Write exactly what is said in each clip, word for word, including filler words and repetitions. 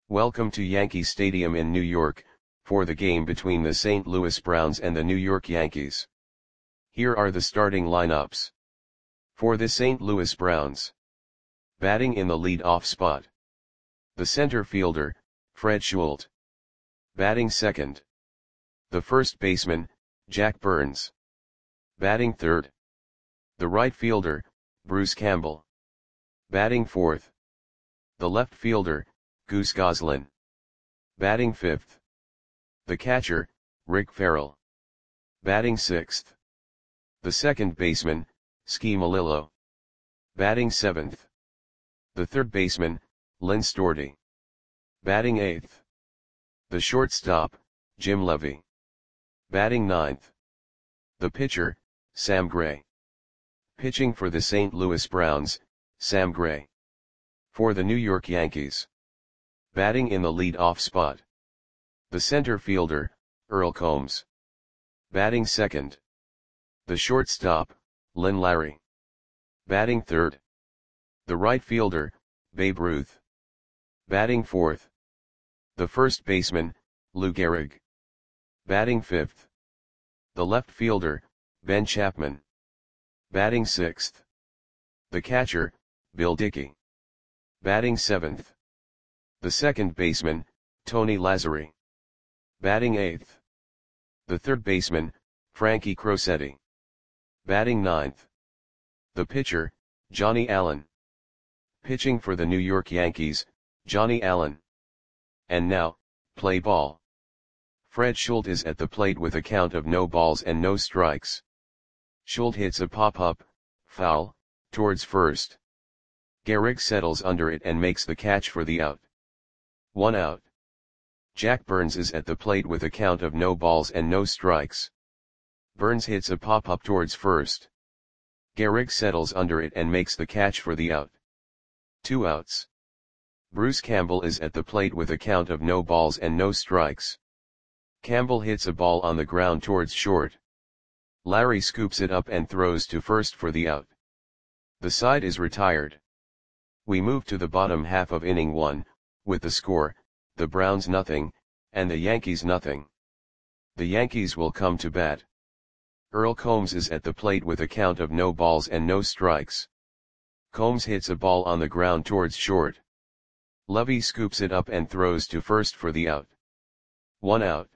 Welcome to Yankee Stadium in New York, for the game between the Saint Louis Browns and the New York Yankees. Here are the starting lineups. For the Saint Louis Browns. Batting in the lead-off spot. The center fielder, Fred Schulte. Batting second. The first baseman, Jack Burns. Batting third. The right fielder, Bruce Campbell. Batting fourth. The left fielder, Goose Goslin. Batting fifth. The catcher, Rick Ferrell. Batting sixth. The second baseman, Ski Melillo. Batting seventh. The third baseman, Lynn Storti. Batting eighth. The shortstop, Jim Levy. Batting ninth. The pitcher, Sam Gray. Pitching for the Saint Louis Browns, Sam Gray. For the New York Yankees. Batting in the lead-off spot. The center fielder, Earl Combs. Batting second. The shortstop, Lynn Larry. Batting third. The right fielder, Babe Ruth. Batting fourth. The first baseman, Lou Gehrig. Batting fifth. The left fielder, Ben Chapman. Batting sixth. The catcher, Bill Dickey. Batting seventh. The second baseman, Tony Lazzeri. Batting eighth. The third baseman, Frankie Crosetti. Batting ninth. The pitcher, Johnny Allen. Pitching for the New York Yankees, Johnny Allen. And now, play ball. Fred Schulte is at the plate with a count of no balls and no strikes. Schulte hits a pop-up, foul, towards first. Gehrig settles under it and makes the catch for the out. One out. Jack Burns is at the plate with a count of no balls and no strikes. Burns hits a pop-up towards first. Gehrig settles under it and makes the catch for the out. Two outs. Bruce Campbell is at the plate with a count of no balls and no strikes. Campbell hits a ball on the ground towards short. Larry scoops it up and throws to first for the out. The side is retired. We move to the bottom half of inning one, with the score, the Browns nothing, and the Yankees nothing. The Yankees will come to bat. Earl Combs is at the plate with a count of no balls and no strikes. Combs hits a ball on the ground towards short. Levy scoops it up and throws to first for the out. One out.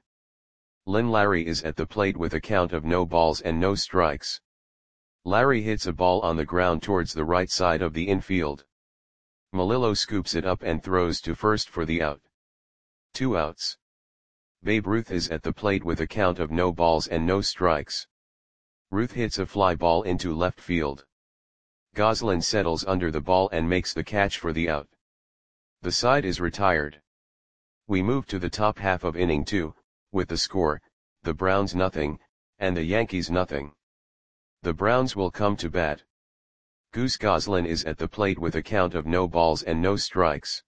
Lynn Larry is at the plate with a count of no balls and no strikes. Larry hits a ball on the ground towards the right side of the infield. Melillo scoops it up and throws to first for the out. Two outs. Babe Ruth is at the plate with a count of no balls and no strikes. Ruth hits a fly ball into left field. Goslin settles under the ball and makes the catch for the out. The side is retired. We move to the top half of inning two, with the score, the Browns nothing, and the Yankees nothing. The Browns will come to bat. Goose Goslin is at the plate with a count of no balls and no strikes.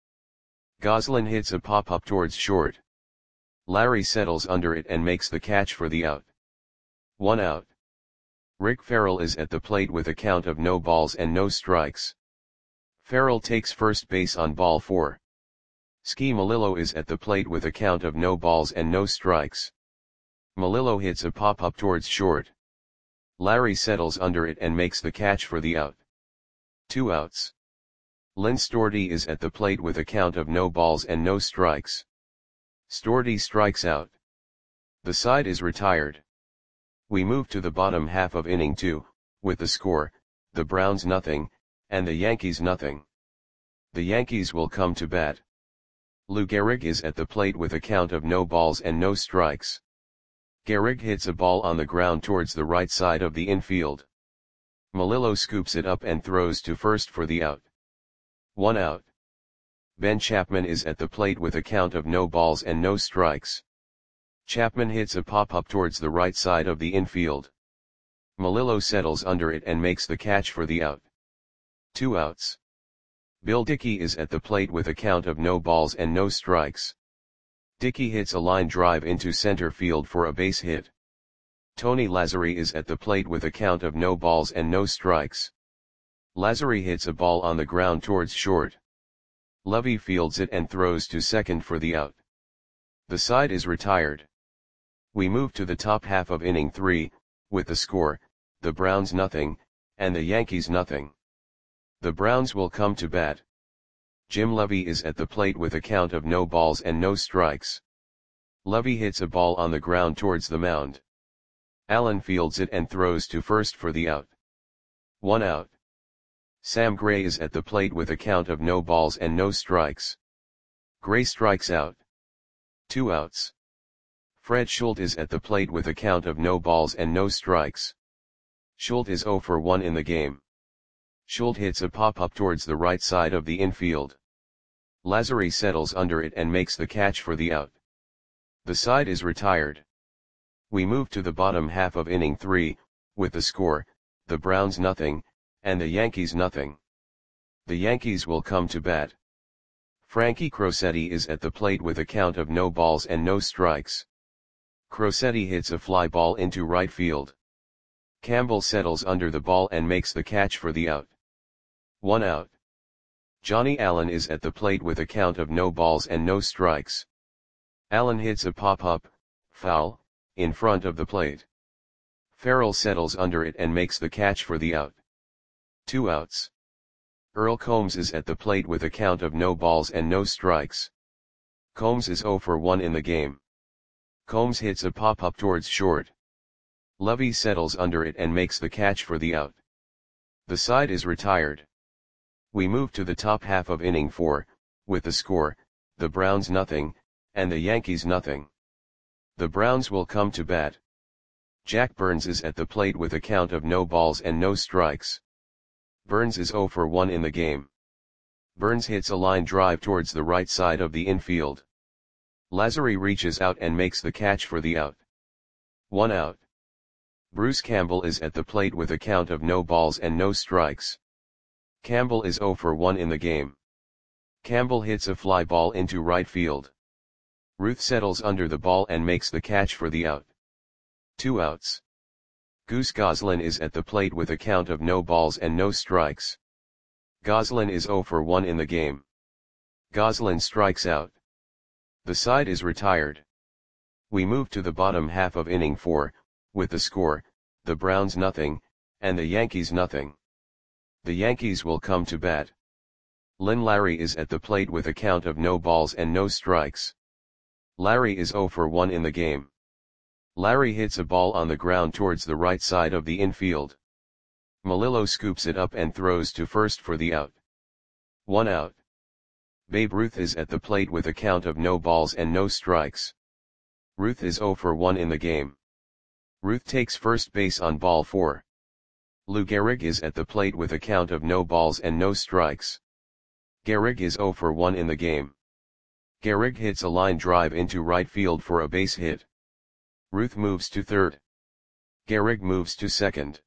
Goslin hits a pop-up towards short. Larry settles under it and makes the catch for the out. One out. Rick Ferrell is at the plate with a count of no balls and no strikes. Ferrell takes first base on ball four. Ski Melillo is at the plate with a count of no balls and no strikes. Melillo hits a pop-up towards short. Larry settles under it and makes the catch for the out. Two outs. Lynn Storti is at the plate with a count of no balls and no strikes. Storti strikes out. The side is retired. We move to the bottom half of inning two, with the score, the Browns nothing, and the Yankees nothing. The Yankees will come to bat. Lou Gehrig is at the plate with a count of no balls and no strikes. Gehrig hits a ball on the ground towards the right side of the infield. Melillo scoops it up and throws to first for the out. One out. Ben Chapman is at the plate with a count of no balls and no strikes. Chapman hits a pop-up towards the right side of the infield. Melillo settles under it and makes the catch for the out. Two outs. Bill Dickey is at the plate with a count of no balls and no strikes. Dickey hits a line drive into center field for a base hit. Tony Lazzeri is at the plate with a count of no balls and no strikes. Lazzeri hits a ball on the ground towards short. Levy fields it and throws to second for the out. The side is retired. We move to the top half of inning three, with the score, the Browns nothing, and the Yankees nothing. The Browns will come to bat. Jim Levy is at the plate with a count of no balls and no strikes. Levy hits a ball on the ground towards the mound. Allen fields it and throws to first for the out. One out. Sam Gray is at the plate with a count of no balls and no strikes. Gray strikes out. Two outs. Fred Schultz is at the plate with a count of no balls and no strikes. Schultz is oh for one in the game. Schultz hits a pop-up towards the right side of the infield. Lazary settles under it and makes the catch for the out. The side is retired. We move to the bottom half of inning three, with the score, the Browns nothing, and the Yankees nothing. The Yankees will come to bat. Frankie Crosetti is at the plate with a count of no balls and no strikes. Crosetti hits a fly ball into right field. Campbell settles under the ball and makes the catch for the out. One out. Johnny Allen is at the plate with a count of no balls and no strikes. Allen hits a pop-up, foul, in front of the plate. Farrell settles under it and makes the catch for the out. Two outs. Earl Combs is at the plate with a count of no balls and no strikes. Combs is oh for one in the game. Combs hits a pop-up towards short. Levy settles under it and makes the catch for the out. The side is retired. We move to the top half of inning four, with the score, the Browns nothing, and the Yankees nothing. The Browns will come to bat. Jack Burns is at the plate with a count of no balls and no strikes. Burns is oh for one in the game. Burns hits a line drive towards the right side of the infield. Lazary reaches out and makes the catch for the out. One out. Bruce Campbell is at the plate with a count of no balls and no strikes. Campbell is oh for one in the game. Campbell hits a fly ball into right field. Ruth settles under the ball and makes the catch for the out. Two outs. Goose Goslin is at the plate with a count of no balls and no strikes. Goslin is oh for one in the game. Goslin strikes out. The side is retired. We move to the bottom half of inning four, with the score, the Browns nothing, and the Yankees nothing. The Yankees will come to bat. Lynn Larry is at the plate with a count of no balls and no strikes. Larry is oh for one in the game. Larry hits a ball on the ground towards the right side of the infield. Melillo scoops it up and throws to first for the out. One out. Babe Ruth is at the plate with a count of no balls and no strikes. Ruth is oh for one in the game. Ruth takes first base on ball four. Lou Gehrig is at the plate with a count of no balls and no strikes. Gehrig is oh for one in the game. Gehrig hits a line drive into right field for a base hit. Ruth moves to third. Gehrig moves to second.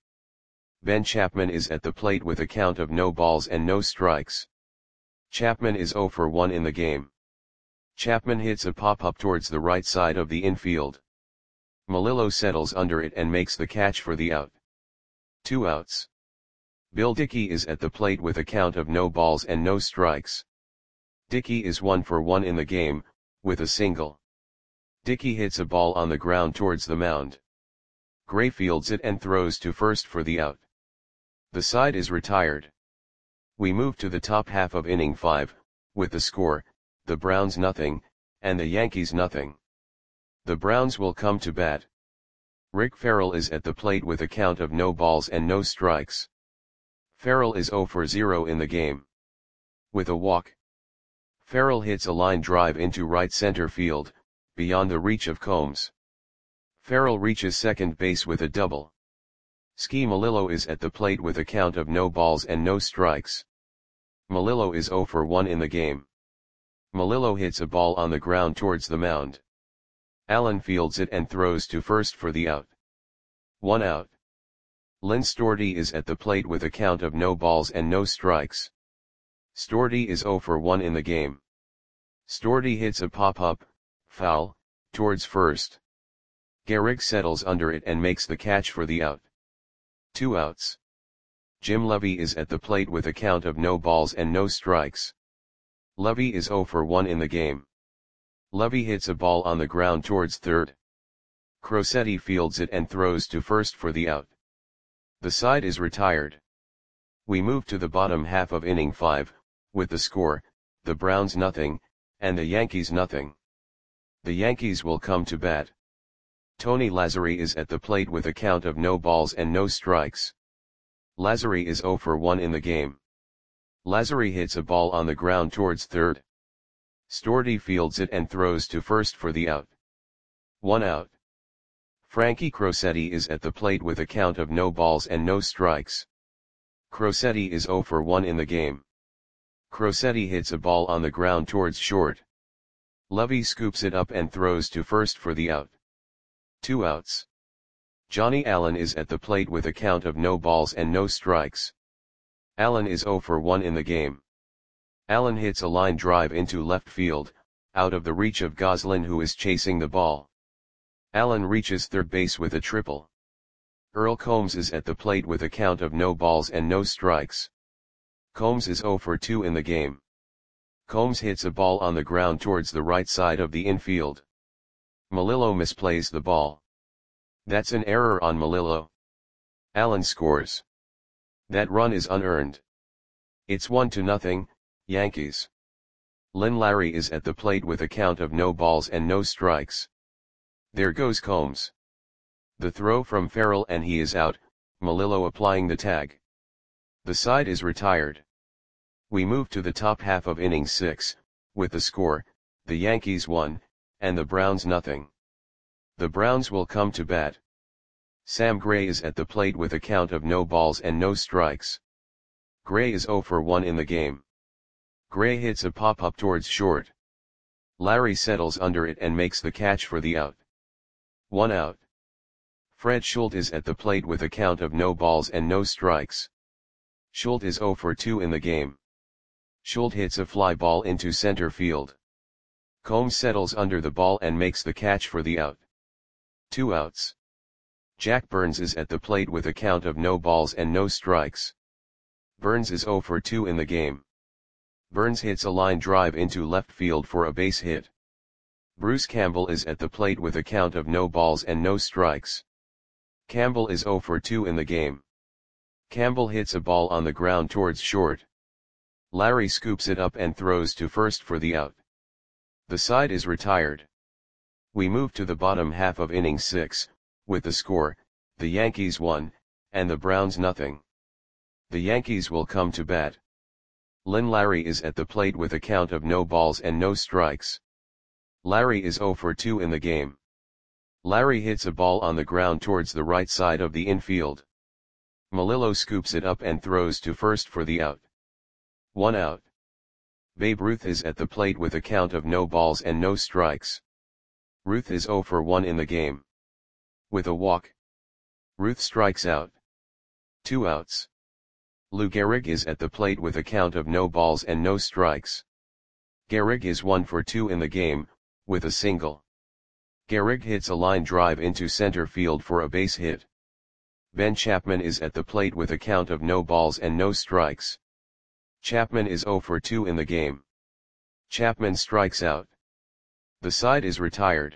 Ben Chapman is at the plate with a count of no balls and no strikes. Chapman is oh for one in the game. Chapman hits a pop-up towards the right side of the infield. Melillo settles under it and makes the catch for the out. Two outs. Bill Dickey is at the plate with a count of no balls and no strikes. Dickey is one for one in the game, with a single. Dickey hits a ball on the ground towards the mound. Gray fields it and throws to first for the out. The side is retired. We move to the top half of inning five, with the score, the Browns nothing, and the Yankees nothing. The Browns will come to bat. Rick Farrell is at the plate with a count of no balls and no strikes. Farrell is oh for zero in the game. With a walk. Farrell hits a line drive into right center field, beyond the reach of Combs. Farrell reaches second base with a double. Ski Melillo is at the plate with a count of no balls and no strikes. Melillo is oh for one in the game. Melillo hits a ball on the ground towards the mound. Allen fields it and throws to first for the out. One out. Lynn Storti is at the plate with a count of no balls and no strikes. Storti is oh for one in the game. Storti hits a pop-up, foul, towards first. Gehrig settles under it and makes the catch for the out. Two outs. Jim Levy is at the plate with a count of no balls and no strikes. Levy is zero for one in the game. Levy hits a ball on the ground towards third. Crosetti fields it and throws to first for the out. The side is retired. We move to the bottom half of inning five, with the score, the Browns nothing, and the Yankees nothing. The Yankees will come to bat. Tony Lazzeri is at the plate with a count of no balls and no strikes. Lazzeri is zero for one in the game. Lazzeri hits a ball on the ground towards third. Storti fields it and throws to first for the out. One out. Frankie Crosetti is at the plate with a count of no balls and no strikes. Crosetti is zero for one in the game. Crosetti hits a ball on the ground towards short. Levy scoops it up and throws to first for the out. Two outs. Johnny Allen is at the plate with a count of no balls and no strikes. Allen is zero for one in the game. Allen hits a line drive into left field, out of the reach of Goslin, who is chasing the ball. Allen reaches third base with a triple. Earl Combs is at the plate with a count of no balls and no strikes. Combs is zero for two in the game. Combs hits a ball on the ground towards the right side of the infield. Melillo misplays the ball. That's an error on Melillo. Allen scores. That run is unearned. It's one to nothing, Yankees. Lynn Larry is at the plate with a count of no balls and no strikes. There goes Combs. The throw from Farrell and he is out, Melillo applying the tag. The side is retired. We move to the top half of inning six, with the score, the Yankees one, and the Browns nothing. The Browns will come to bat. Sam Gray is at the plate with a count of no balls and no strikes. Gray is zero for one in the game. Gray hits a pop-up towards short. Larry settles under it and makes the catch for the out. One out. Fred Schultz is at the plate with a count of no balls and no strikes. Schultz is zero for two in the game. Schultz hits a fly ball into center field. Combs settles under the ball and makes the catch for the out. Two outs. Jack Burns is at the plate with a count of no balls and no strikes. Burns is zero for two in the game. Burns hits a line drive into left field for a base hit. Bruce Campbell is at the plate with a count of no balls and no strikes. Campbell is zero for two in the game. Campbell hits a ball on the ground towards short. Larry scoops it up and throws to first for the out. The side is retired. We move to the bottom half of inning six, with the score, the Yankees one, and the Browns nothing. The Yankees will come to bat. Lynn Larry is at the plate with a count of no balls and no strikes. Larry is zero for two in the game. Larry hits a ball on the ground towards the right side of the infield. Melillo scoops it up and throws to first for the out. One out. Babe Ruth is at the plate with a count of no balls and no strikes. Ruth is zero for one in the game. With a walk, Ruth strikes out. Two outs. Lou Gehrig is at the plate with a count of no balls and no strikes. Gehrig is one for two in the game, with a single. Gehrig hits a line drive into center field for a base hit. Ben Chapman is at the plate with a count of no balls and no strikes. Chapman is zero for two in the game. Chapman strikes out. The side is retired.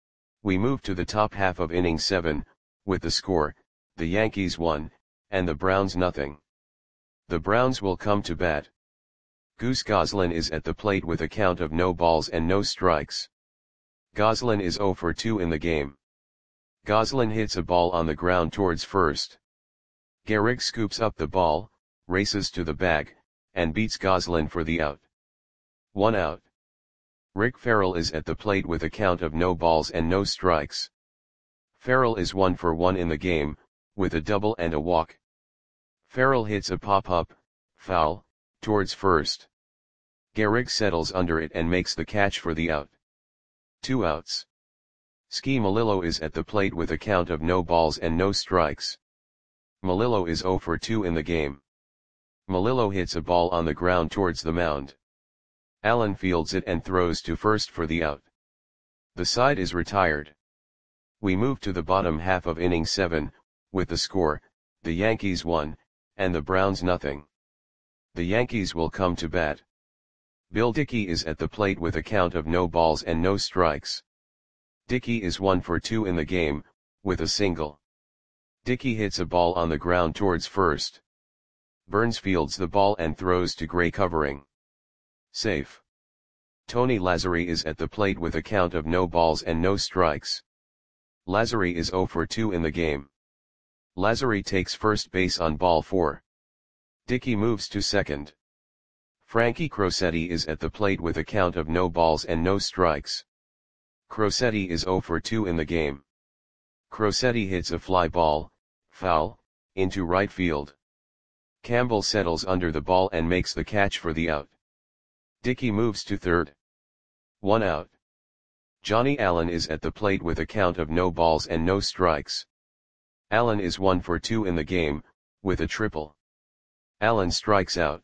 We move to the top half of inning seven, with the score, the Yankees one, and the Browns nothing. The Browns will come to bat. Goose Goslin is at the plate with a count of no balls and no strikes. Goslin is zero for two in the game. Goslin hits a ball on the ground towards first. Gehrig scoops up the ball, races to the bag, and beats Goslin for the out. One out. Rick Farrell is at the plate with a count of no balls and no strikes. Farrell is one for one in the game, with a double and a walk. Farrell hits a pop-up, foul, towards first. Gehrig settles under it and makes the catch for the out. Two outs. Ski Melillo is at the plate with a count of no balls and no strikes. Melillo is zero for two in the game. Melillo hits a ball on the ground towards the mound. Allen fields it and throws to first for the out. The side is retired. We move to the bottom half of inning seven, with the score, the Yankees one, and the Browns nothing. The Yankees will come to bat. Bill Dickey is at the plate with a count of no balls and no strikes. Dickey is one for two in the game, with a single. Dickey hits a ball on the ground towards first. Burns fields the ball and throws to gray covering. Safe. Tony Lazzari is at the plate with a count of no balls and no strikes. Lazzari is zero for two in the game. Lazzari takes first base on ball four. Dickey moves to second. Frankie Crosetti is at the plate with a count of no balls and no strikes. Crosetti is zero for two in the game. Crosetti hits a fly ball, foul, into right field. Campbell settles under the ball and makes the catch for the out. Dickey moves to third. One out. Johnny Allen is at the plate with a count of no balls and no strikes. Allen is one for two in the game, with a triple. Allen strikes out.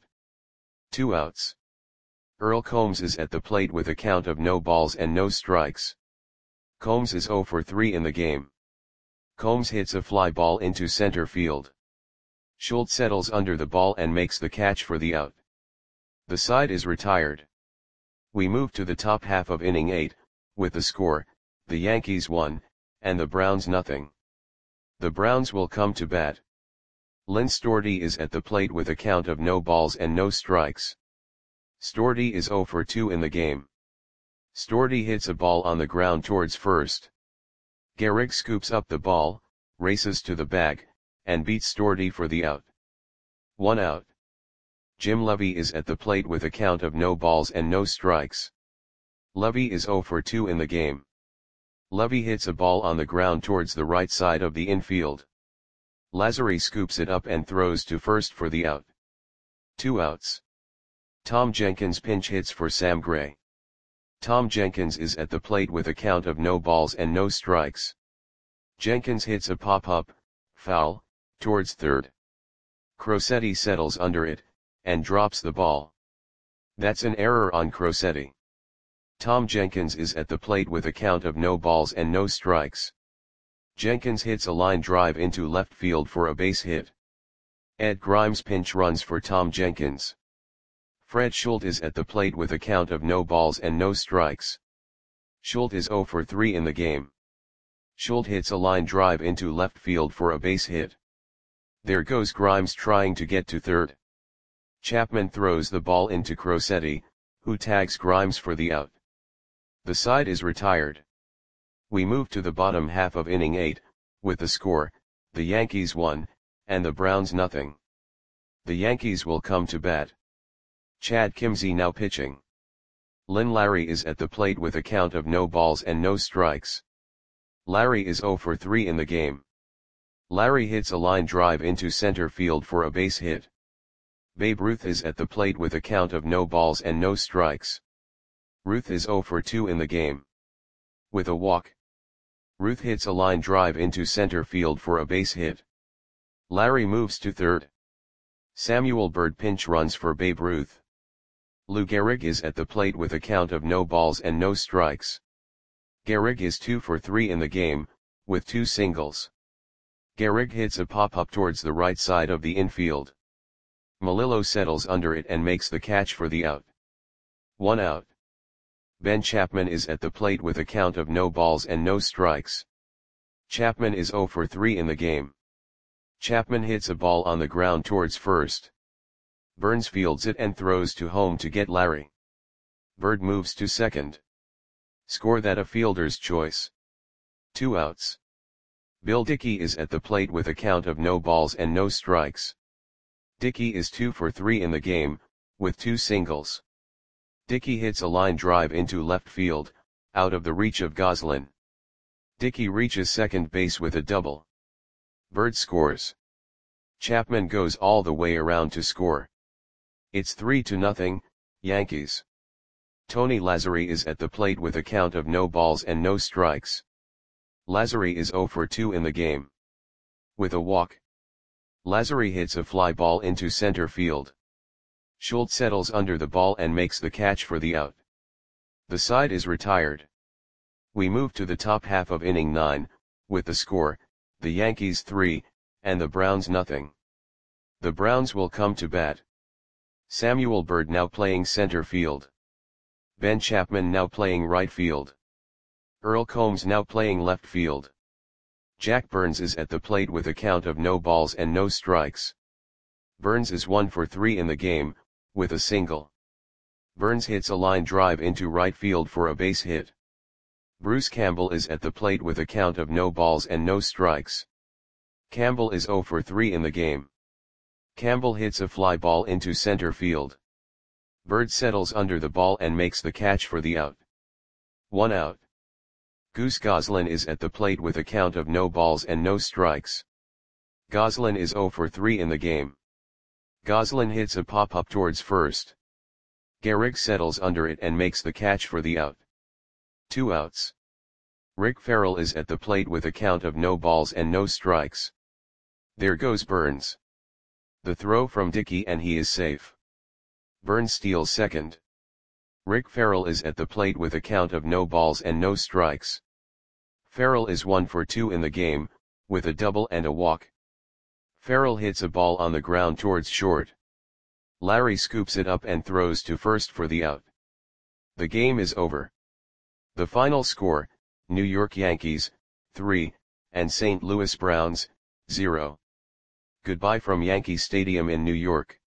Two outs. Earl Combs is at the plate with a count of no balls and no strikes. Combs is zero for three in the game. Combs hits a fly ball into center field. Schultz settles under the ball and makes the catch for the out. The side is retired. We move to the top half of inning eight, with the score, the Yankees one, and the Browns nothing. The Browns will come to bat. Lynn Storti is at the plate with a count of no balls and no strikes. Storti is zero for two in the game. Storti hits a ball on the ground towards first. Gehrig scoops up the ball, races to the bag, and beats Storti for the out. One out. Jim Levy is at the plate with a count of no balls and no strikes. Levy is zero for two in the game. Levy hits a ball on the ground towards the right side of the infield. Lazzari scoops it up and throws to first for the out. Two outs. Tom Jenkins pinch hits for Sam Gray. Tom Jenkins is at the plate with a count of no balls and no strikes. Jenkins hits a pop-up, foul, towards third. Crosetti settles under it, and drops the ball. That's an error on Crosetti. Tom Jenkins is at the plate with a count of no balls and no strikes. Jenkins hits a line drive into left field for a base hit. Ed Grimes pinch runs for Tom Jenkins. Fred Schultz is at the plate with a count of no balls and no strikes. Schultz is zero for three in the game. Schultz hits a line drive into left field for a base hit. There goes Grimes trying to get to third. Chapman throws the ball into Crosetti, who tags Grimes for the out. The side is retired. We move to the bottom half of inning eight, with the score, the Yankees one, and the Browns nothing. The Yankees will come to bat. Chad Kimzey now pitching. Lynn Larry is at the plate with a count of no balls and no strikes. Larry is zero for three in the game. Larry hits a line drive into center field for a base hit. Babe Ruth is at the plate with a count of no balls and no strikes. Ruth is zero for two in the game. With a walk. Ruth hits a line drive into center field for a base hit. Larry moves to third. Samuel Bird pinch runs for Babe Ruth. Lou Gehrig is at the plate with a count of no balls and no strikes. Gehrig is two for three in the game, with two singles. Gehrig hits a pop-up towards the right side of the infield. Melillo settles under it and makes the catch for the out. One out. Ben Chapman is at the plate with a count of no balls and no strikes. Chapman is zero for three in the game. Chapman hits a ball on the ground towards first. Burns fields it and throws to home to get Larry. Bird moves to second. Score that a fielder's choice. Two outs. Bill Dickey is at the plate with a count of no balls and no strikes. Dickey is two for three in the game, with two singles. Dickey hits a line drive into left field, out of the reach of Goslin. Dickey reaches second base with a double. Bird scores. Chapman goes all the way around to score. It's three to nothing, Yankees. Tony Lazzari is at the plate with a count of no balls and no strikes. Lazzari is zero for two in the game. With a walk. Lazzari hits a fly ball into center field. Schultz settles under the ball and makes the catch for the out. The side is retired. We move to the top half of inning nine, with the score, the Yankees three, and the Browns nothing. The Browns will come to bat. Samuel Bird now playing center field. Ben Chapman now playing right field. Earl Combs now playing left field. Jack Burns is at the plate with a count of no balls and no strikes. Burns is one for three in the game, with a single. Burns hits a line drive into right field for a base hit. Bruce Campbell is at the plate with a count of no balls and no strikes. Campbell is zero for three in the game. Campbell hits a fly ball into center field. Bird settles under the ball and makes the catch for the out. One out. Goose Goslin is at the plate with a count of no balls and no strikes. Goslin is zero for three in the game. Goslin hits a pop-up towards first. Gehrig settles under it and makes the catch for the out. Two outs. Rick Farrell is at the plate with a count of no balls and no strikes. There goes Burns. The throw from Dickey and he is safe. Burns steals second. Rick Farrell is at the plate with a count of no balls and no strikes. Farrell is one for two in the game, with a double and a walk. Farrell hits a ball on the ground towards short. Larry scoops it up and throws to first for the out. The game is over. The final score, New York Yankees, three, and Saint Louis Browns, zero. Goodbye from Yankee Stadium in New York.